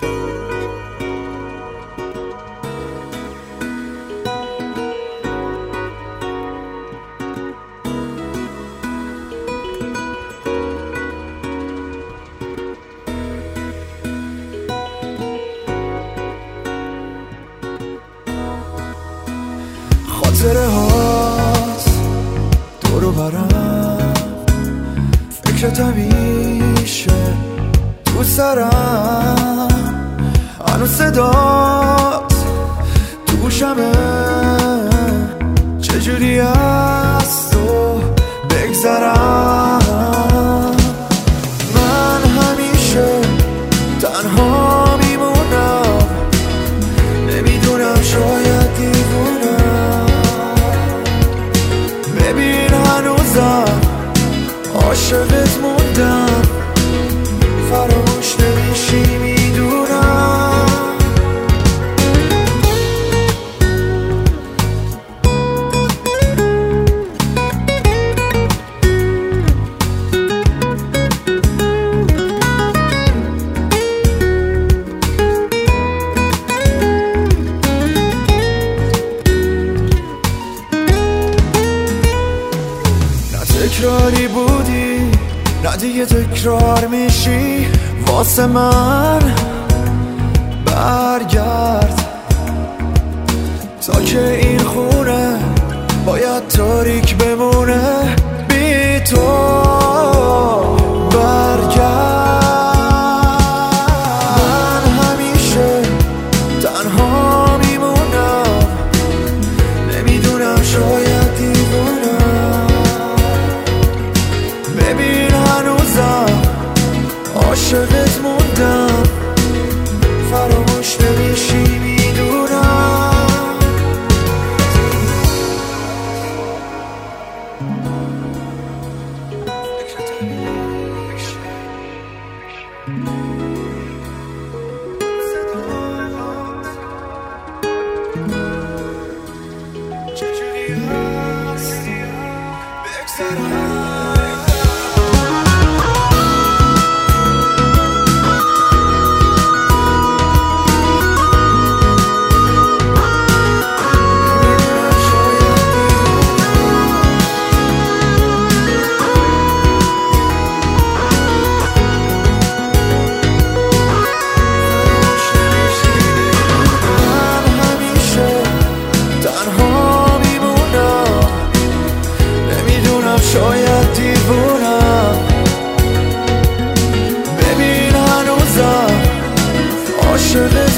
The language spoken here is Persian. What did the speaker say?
خاطره هات دورو برم، فکرت همیشه تو سرم، هنوز صدات تو گوشمه، چجوری از تو بگذرم. من همیشه تنها میمونم، نمیدونم شاید دیوونم. ببین هنوزم عاشقت موندم، فراموش نمیشی میدونم. تکراری بودی، نه دیگه تکرار میشی واسه من. برگرد تا که این خونه باید تاریک بمونه بی تو. برگرد. من همیشه تنها میمونم، نمیدونم شاید دیوونم. ببین هنوزم عاشقت موندم، فراموش نمیشی میدونم. چجوری هستی بگذرم. شاید دیوونم. ببین هنوزم عاشقت